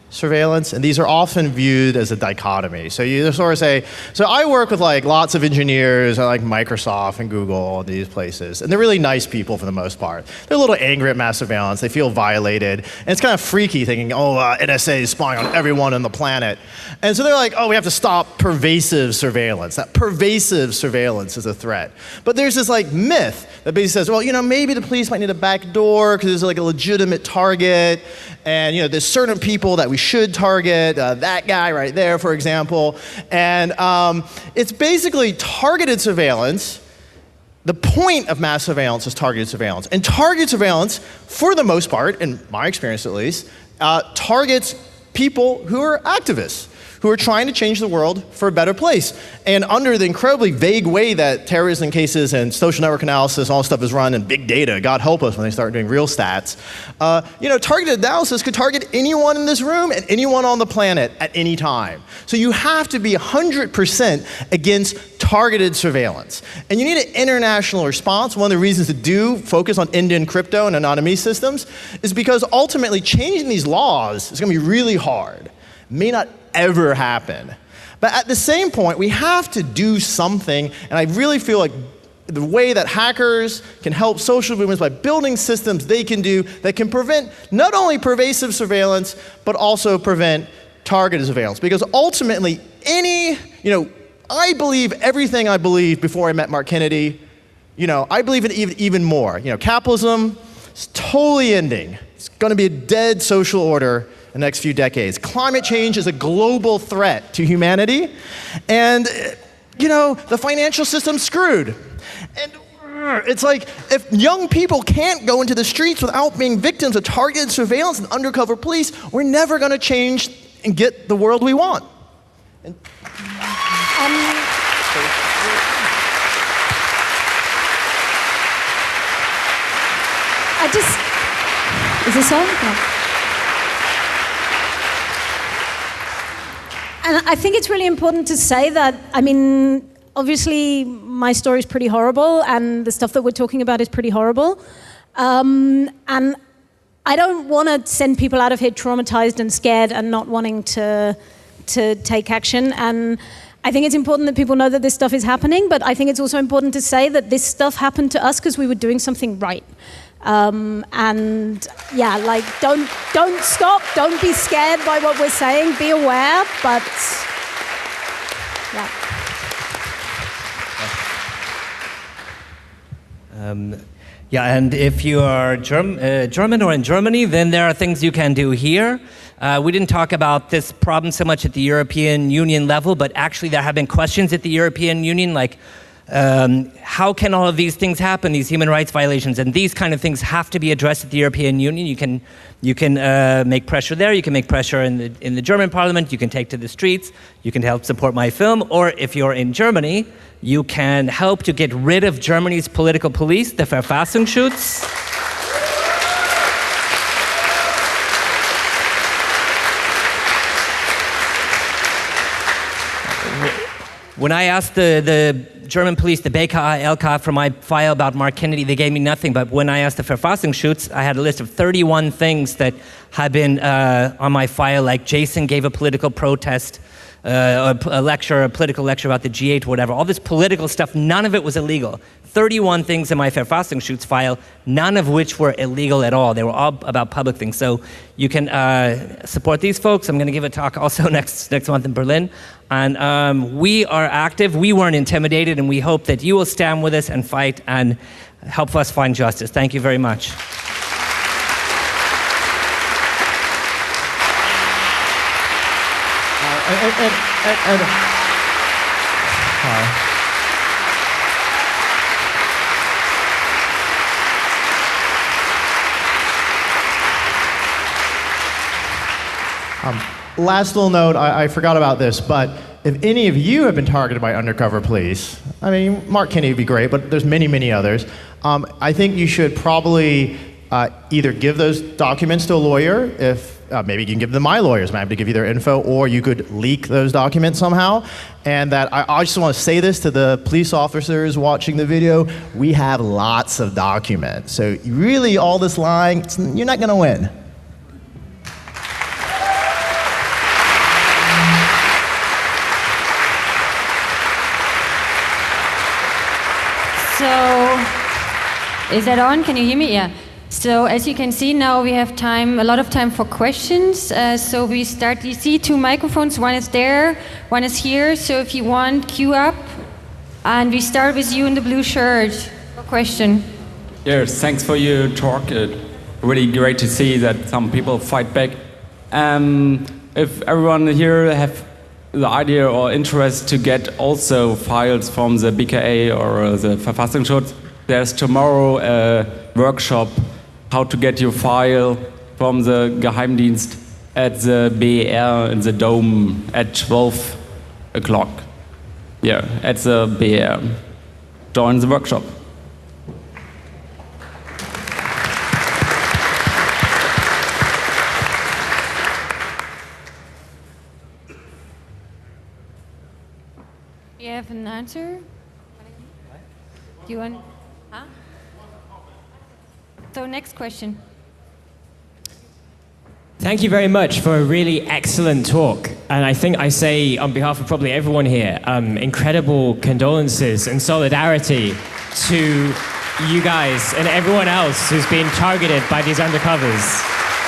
surveillance, and these are often viewed as a dichotomy. So you sort of say, so I work with like lots of engineers at like Microsoft and Google and these places, and they're really nice people for the most part. They're a little angry at mass surveillance, they feel violated, and it's kind of freaky thinking, oh, uh, N S A is spying on everyone on the planet. And so they're like, oh, we have to stop pervasive surveillance. That pervasive surveillance is a threat. But there's this like myth that basically says, well, you know, maybe the police might need a back door because there's like a legitimate target, and you know, there's certain people that we should target, uh, that guy right there, for example. And um, it's basically targeted surveillance. The point of mass surveillance is targeted surveillance. And targeted surveillance, for the most part, in my experience at least, uh, targets people who are activists, who are trying to change the world for a better place. And under the incredibly vague way that terrorism cases and social network analysis, all stuff is run, and big data, God help us when they start doing real stats, uh, you know, targeted analysis could target anyone in this room and anyone on the planet at any time. So you have to be one hundred percent against targeted surveillance. And you need an international response. One of the reasons to do focus on Indian crypto and anonymity systems is because ultimately changing these laws is going to be really hard. May not ever happen. But at the same point, we have to do something, and I really feel like the way that hackers can help social movements by building systems they can do that can prevent not only pervasive surveillance, but also prevent targeted surveillance. Because ultimately, any, you know, I believe everything I believed before I met Mark Kennedy. You know, I believe it even, even more. You know, capitalism is totally ending. It's going to be a dead social order the next few decades. Climate change is a global threat to humanity, and you know, the financial system's screwed. And it's like, if young people can't go into the streets without being victims of targeted surveillance and undercover police, we're never going to change and get the world we want. And Um, I just, is this on? No. And I think it's really important to say that, I mean, obviously my story is pretty horrible and the stuff that we're talking about is pretty horrible. Um, and I don't want to send people out of here traumatized and scared and not wanting to, to take action. And I think it's important that people know that this stuff is happening, but I think it's also important to say that this stuff happened to us because we were doing something right. Um, and yeah, like don't don't stop, don't be scared by what we're saying, be aware, but yeah. Um, yeah, and if you are Germ uh, German or in Germany, then there are things you can do here. Uh, we didn't talk about this problem so much at the European Union level, but actually there have been questions at the European Union, like Um, how can all of these things happen, these human rights violations? And these kind of things have to be addressed at the European Union. You can, you can uh, make pressure there, you can make pressure in the, in the German parliament, you can take to the streets, you can help support my film, or if you're in Germany, you can help to get rid of Germany's political police, the Verfassungsschutz. When I asked the, the German police, the B K A L K, for my file about Mark Kennedy, they gave me nothing. But when I asked the Verfassungsschutz, I had a list of thirty-one things that had been uh, on my file, like Jason gave a political protest, uh, a, a lecture, a political lecture about the G eight, whatever. All this political stuff, none of it was illegal. thirty-one things in my Verfassungsschutz file, none of which were illegal at all. They were all about public things. So you can uh, support these folks. I'm going to give a talk also next, next month in Berlin. And um, we are active, we weren't intimidated, and we hope that you will stand with us and fight and help us find justice. Thank you very much. Uh, and, and, and, and, uh, Um, last little note, I, I forgot about this, but if any of you have been targeted by undercover police, I mean, Mark Kennedy would be great, but there's many, many others, um, I think you should probably uh, either give those documents to a lawyer, if uh, maybe you can give them my lawyers, I'm happy to give you their info, or you could leak those documents somehow. And that I, I just want to say this to the police officers watching the video, we have lots of documents. So really all this lying, it's, you're not going to win. Is that on? Can you hear me? Yeah. So as you can see now, we have time, a lot of time for questions. Uh, so we start. You see two microphones. One is there, one is here. So if you want, queue up, and we start with you in the blue shirt. For question. Yes, thanks for your talk. Uh, really great to see that some people fight back. Um, if everyone here have the idea or interest to get also files from the B K A or the Verfassungsschutz, there's tomorrow a workshop how to get your file from the Geheimdienst at the B E R in the Dome at twelve o'clock. Yeah, at the B E R. Join the workshop. Do you have an answer? Do you want? Huh? So next question. Thank you very much for a really excellent talk. And I think I say on behalf of probably everyone here, um, incredible condolences and solidarity to you guys and everyone else who's been targeted by these undercovers.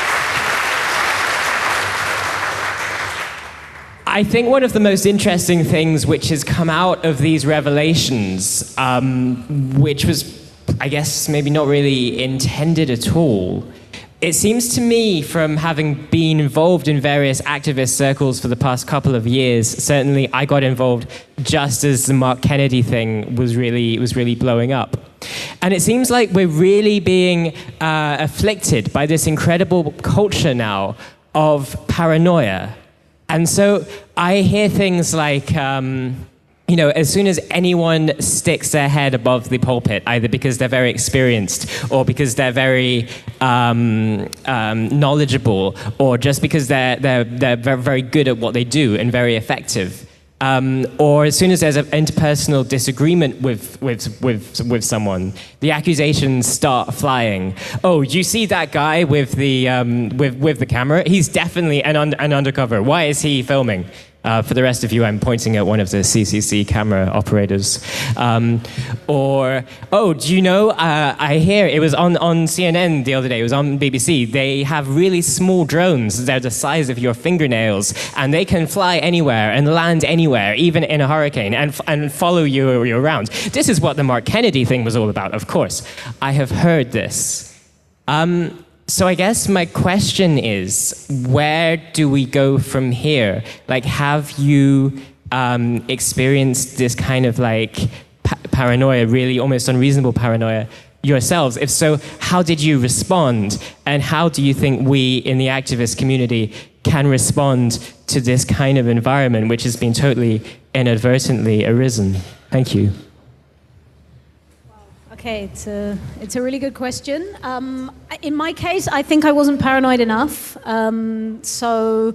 I think one of the most interesting things which has come out of these revelations, um, which was, I guess, maybe not really intended at all, it seems to me, from having been involved in various activist circles for the past couple of years, certainly I got involved just as the Mark Kennedy thing was really was really blowing up. And it seems like we're really being uh, afflicted by this incredible culture now of paranoia. And so I hear things like, um, you know, as soon as anyone sticks their head above the pulpit, either because they're very experienced or because they're very um, um, knowledgeable or just because they're, they're, they're very, very good at what they do and very effective, um, or as soon as there's an interpersonal disagreement with, with, with, with someone, the accusations start flying. Oh, you see that guy with the, um, with, with the camera? He's definitely an, un an undercover. Why is he filming? Uh, for the rest of you, I'm pointing at one of the C C C camera operators. Um, or, oh, do you know, uh, I hear, it was on, on C N N the other day, it was on B B C, they have really small drones, they're the size of your fingernails, and they can fly anywhere and land anywhere, even in a hurricane, and, f and follow you, you around. This is what the Mark Kennedy thing was all about, of course. I have heard this. Um, So I guess my question is, where do we go from here? Like, have you um, experienced this kind of like pa paranoia, really almost unreasonable paranoia yourselves? If so, how did you respond? And how do you think we in the activist community can respond to this kind of environment, which has been totally inadvertently arisen? Thank you. Okay, it's a, it's a really good question. Um, in my case, I think I wasn't paranoid enough. Um, so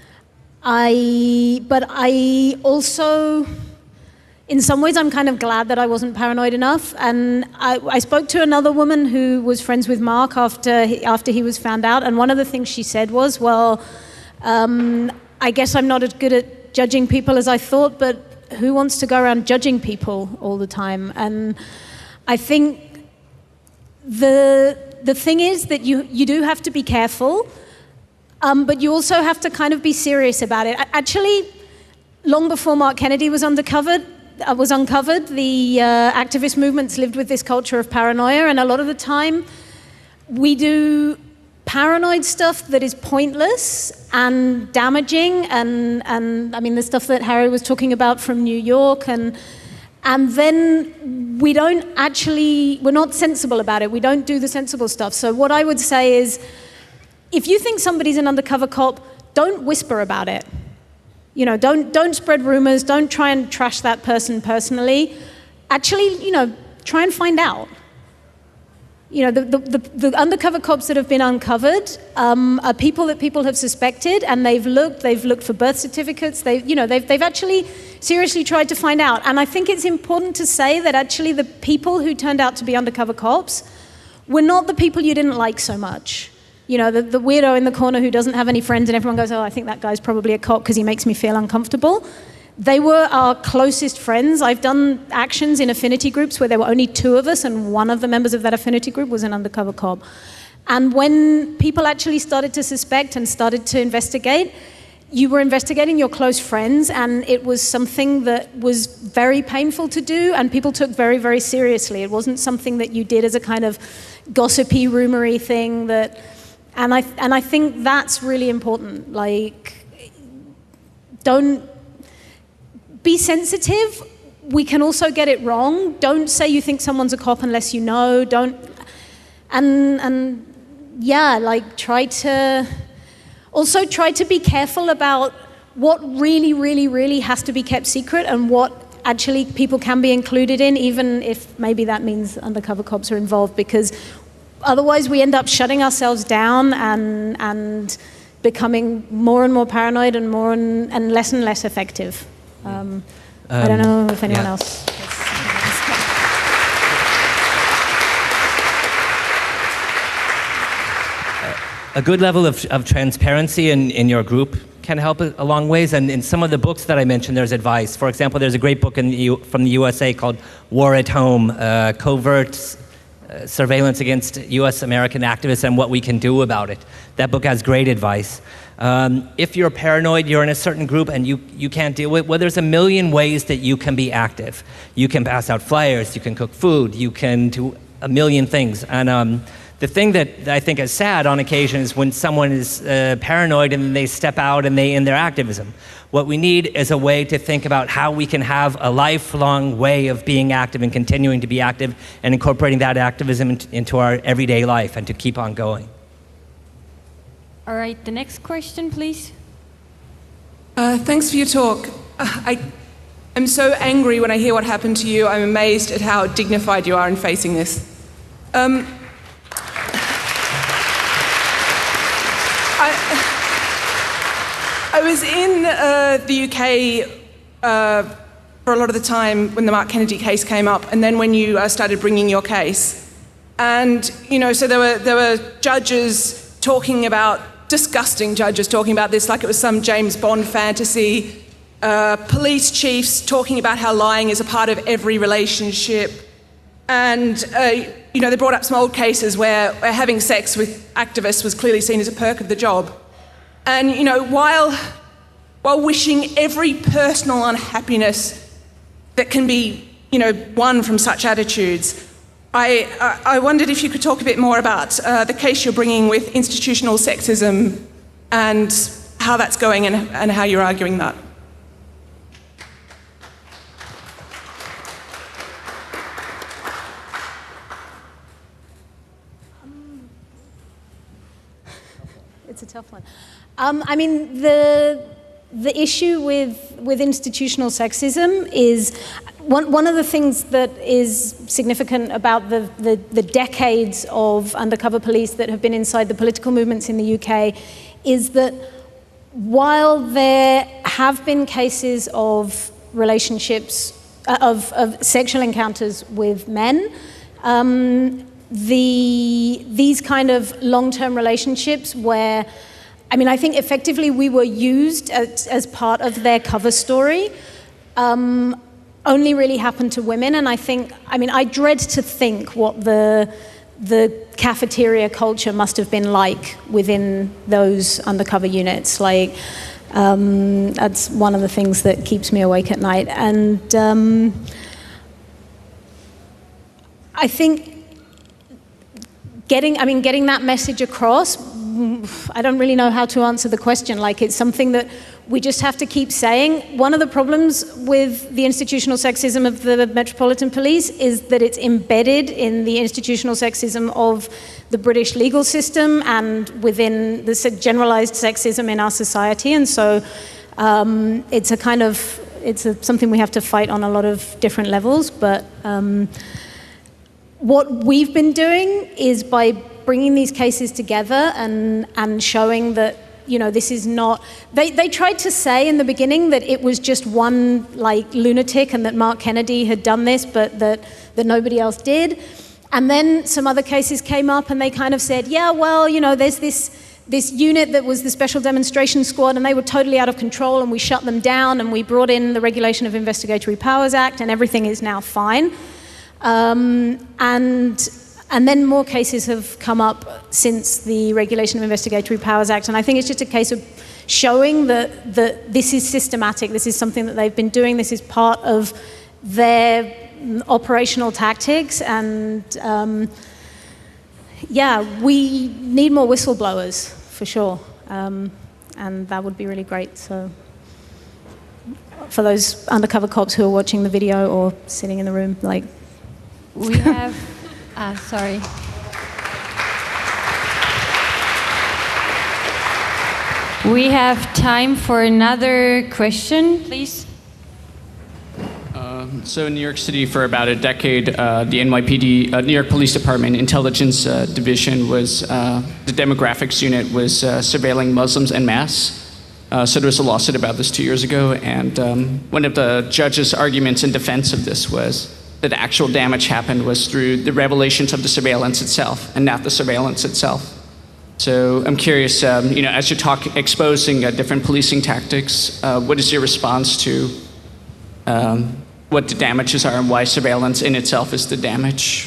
I, but I also, in some ways, I'm kind of glad that I wasn't paranoid enough. And I, I spoke to another woman who was friends with Mark after he, after he was found out. And one of the things she said was, well, um, I guess I'm not as good at judging people as I thought, but who wants to go around judging people all the time? And I think the, the thing is that you, you do have to be careful, um, but you also have to kind of be serious about it. Actually, long before Mark Kennedy was uncovered, uh, was uncovered, the uh, activist movements lived with this culture of paranoia, and a lot of the time we do paranoid stuff that is pointless and damaging, and, and I mean the stuff that Harry was talking about from New York, and And then we don't actually, we're not sensible about it. We don't do the sensible stuff. So what I would say is, if you think somebody's an undercover cop, don't whisper about it. You know, don't, don't spread rumors. Don't try and trash that person personally. Actually, you know, try and find out. You know, the, the, the, the undercover cops that have been uncovered um, are people that people have suspected, and they've looked, they've looked for birth certificates, they've, you know, they've, they've actually seriously tried to find out. And I think it's important to say that actually the people who turned out to be undercover cops were not the people you didn't like so much. You know, the, the weirdo in the corner who doesn't have any friends and everyone goes, oh, I think that guy's probably a cop because he makes me feel uncomfortable. they were our closest friends. I've done actions in affinity groups where there were only two of us, and one of the members of that affinity group was an undercover cop. And when people actually started to suspect and started to investigate, you were investigating your close friends, and it was something that was very painful to do, and people took very, very seriously. It wasn't something that you did as a kind of gossipy, rumory thing. That, and I and I think that's really important. Like, don't be sensitive. We can also get it wrong. Don't say you think someone's a cop unless you know. Don't, and and yeah, like try to. Also, try to be careful about what really, really, really has to be kept secret and what actually people can be included in, even if maybe that means undercover cops are involved, because otherwise we end up shutting ourselves down and and becoming more and more paranoid and more and, and less and less effective. Um, um, I don't know if anyone yeah. else. A good level of, of transparency in, in your group can help a, a long ways. And in some of the books that I mentioned, there's advice. For example, there's a great book in the U, from the U S A called War at Home, uh, Covert uh, Surveillance Against U S American Activists and What We Can Do About It. That book has great advice. Um, if you're paranoid, you're in a certain group and you, you can't deal with it, well, there's a million ways that you can be active. You can pass out flyers, you can cook food, you can do a million things. And um, the thing that I think is sad on occasion is when someone is uh, paranoid and they step out and they end their activism. What we need is a way to think about how we can have a lifelong way of being active and continuing to be active and incorporating that activism into our everyday life and to keep on going. All right, the next question, please. Uh, thanks for your talk. Uh, I am so angry when I hear what happened to you. I'm amazed at how dignified you are in facing this. Um, I, I was in uh, the U K uh, for a lot of the time when the Mark Kennedy case came up, and then when you uh, started bringing your case. And, you know, so there were, there were judges talking about, disgusting judges talking about this like it was some James Bond fantasy, uh, police chiefs talking about how lying is a part of every relationship. And, uh, you know, they brought up some old cases where, where having sex with activists was clearly seen as a perk of the job. And, you know, while, while wishing every personal unhappiness that can be, you know, won from such attitudes, I, I wondered if you could talk a bit more about uh, the case you're bringing with institutional sexism and how that's going and, and how you're arguing that. Um, it's a tough one. Um, I mean, the the issue with with institutional sexism is one one of the things that is significant about the, the the decades of undercover police that have been inside the political movements in the U K is that while there have been cases of relationships uh, of of sexual encounters with men, um, the these kind of long-term relationships where, I mean, I think effectively we were used as, as part of their cover story, um, only really happened to women. And I think, I mean, I dread to think what the the cafeteria culture must have been like within those undercover units. Like, um, that's one of the things that keeps me awake at night. And um, I think getting, I mean, getting that message across, I don't really know how to answer the question. Like, it's something that we just have to keep saying. One of the problems with the institutional sexism of the Metropolitan Police is that it's embedded in the institutional sexism of the British legal system and within the generalized sexism in our society. And so um, it's a kind of, it's a, something we have to fight on a lot of different levels. But um, what we've been doing is by bringing these cases together and, and showing that, you know, this is not, they, they tried to say in the beginning that it was just one, like, lunatic and that Mark Kennedy had done this, but that, that nobody else did. And then some other cases came up and they kind of said, yeah, well, you know, there's this, this unit that was the Special Demonstration Squad, and they were totally out of control, and we shut them down, and we brought in the Regulation of Investigatory Powers Act, and everything is now fine. Um, and, and then more cases have come up since the Regulation of Investigatory Powers Act, and I think it's just a case of showing that, that this is systematic, this is something that they've been doing, this is part of their operational tactics, and um, yeah, we need more whistleblowers, for sure, um, and that would be really great. So, for those undercover cops who are watching the video or sitting in the room, like... We have... ah, sorry. We have time for another question, please. Uh, so in New York City for about a decade, uh, the N Y P D, uh, New York Police Department Intelligence uh, Division was, uh, the demographics unit was uh, surveilling Muslims en masse. Uh, so there was a lawsuit about this two years ago, and um, one of the judge's arguments in defense of this was that the actual damage happened was through the revelations of the surveillance itself, and not the surveillance itself. So I'm curious, um, you know, as you talk exposing uh, different policing tactics, uh, what is your response to um, what the damages are and why surveillance in itself is the damage?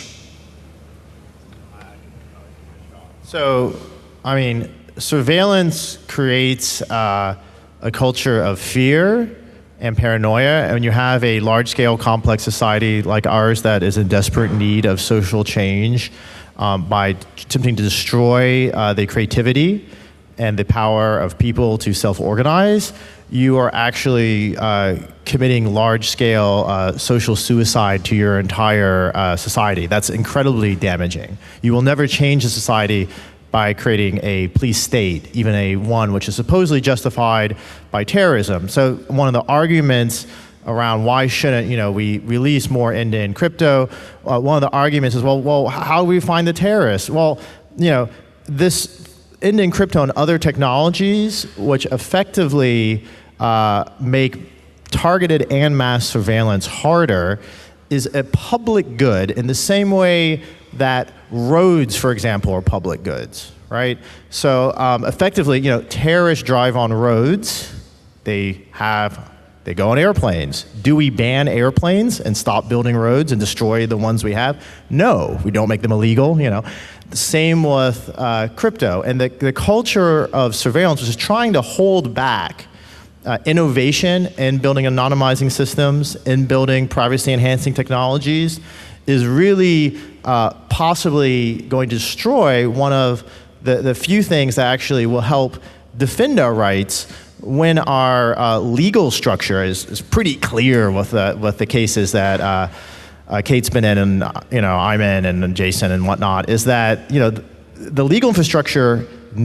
So, I mean, surveillance creates uh, a culture of fear and paranoia, and when you have a large-scale, complex society like ours that is in desperate need of social change, um, by attempting to destroy uh, the creativity and the power of people to self-organize, you are actually uh, committing large-scale uh, social suicide to your entire uh, society. That's incredibly damaging. You will never change a society by creating a police state, even a one which is supposedly justified by terrorism. So one of the arguments around why shouldn't you know we release more end-to-end crypto, uh, one of the arguments is, well, well, how do we find the terrorists? Well, you know, this end-to-end crypto and other technologies, which effectively uh, make targeted and mass surveillance harder, is a public good in the same way that roads, for example, are public goods, right? So um, effectively, you know, terrorists drive on roads. They have, they go on airplanes. Do we ban airplanes and stop building roads and destroy the ones we have? No, we don't make them illegal, you know. The same with uh, crypto. And the, the culture of surveillance is trying to hold back uh, innovation in building anonymizing systems, in building privacy-enhancing technologies, is really uh, possibly going to destroy one of the, the few things that actually will help defend our rights when our uh, legal structure is, is pretty clear with the, with the cases that uh, uh, Kate's been in, and you know, I'm in, and, and Jason and whatnot, is that you know the, the legal infrastructure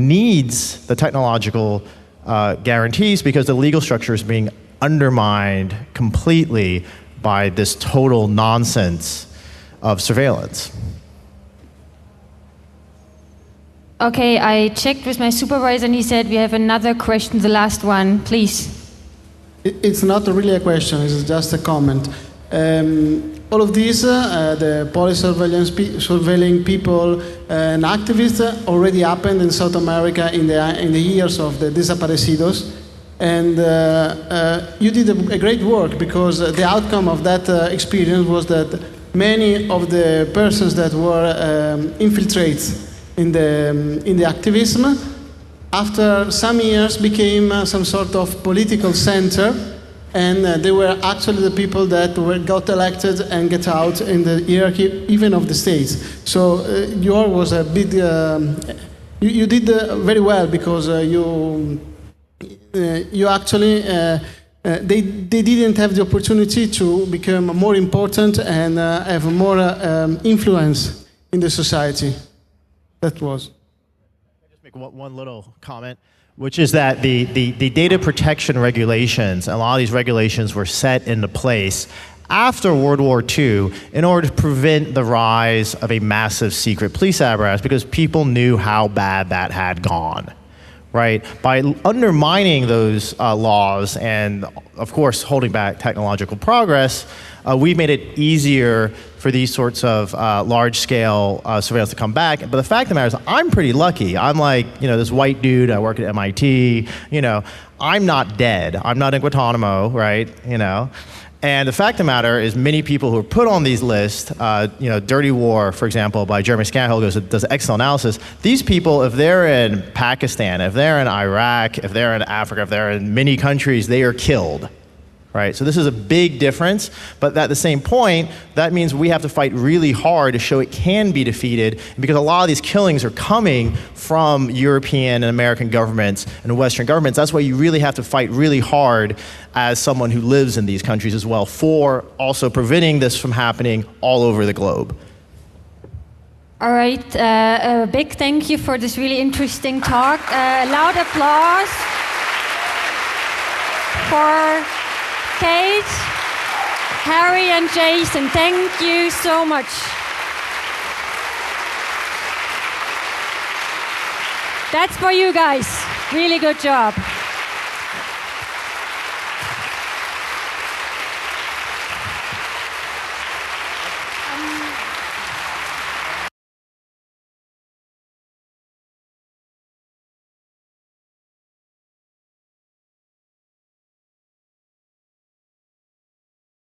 needs the technological uh, guarantees because the legal structure is being undermined completely by this total nonsense of surveillance. Okay, I checked with my supervisor and he said we have another question, the last one, please. It's not really a question, it's just a comment. Um, all of these, uh, the police surveillance, pe surveilling people uh, and activists uh, already happened in South America in the, in the years of the desaparecidos. And uh, uh, you did a, a great work because the outcome of that uh, experience was that many of the persons that were um, infiltrates in the, um, in the activism, after some years became uh, some sort of political center, and uh, they were actually the people that were, got elected and get out in the hierarchy even of the states. So uh, yours was a big, um, you, you did uh, very well because uh, you, uh, you actually, uh, Uh, they, they didn't have the opportunity to become more important and uh, have more uh, um, influence in the society. That was. I'll just make one, one little comment, which is that the, the, the data protection regulations, a lot of these regulations were set into place after World War Two in order to prevent the rise of a massive secret police apparatus because people knew how bad that had gone. Right? By undermining those uh, laws and, of course, holding back technological progress, uh, we made it easier for these sorts of uh, large-scale uh, surveillance to come back. But the fact of the matter is, I'm pretty lucky. I'm like, you know, this white dude. I work at M I T. You know, I'm not dead. I'm not in Guantanamo, right? You know. And the fact of the matter is, many people who are put on these lists, uh, you know, Dirty War, for example, by Jeremy Scanhill, goes, does excellent analysis. These people, if they're in Pakistan, if they're in Iraq, if they're in Africa, if they're in many countries, they are killed. Right? So this is a big difference, but at the same point, that means we have to fight really hard to show it can be defeated, because a lot of these killings are coming from European and American governments and Western governments. That's why you really have to fight really hard as someone who lives in these countries as well, for also preventing this from happening all over the globe. All right, uh, a big thank you for this really interesting talk. Uh, loud applause for Kate, Harry, and Jason. Thank you so much. That's for you guys. Really good job.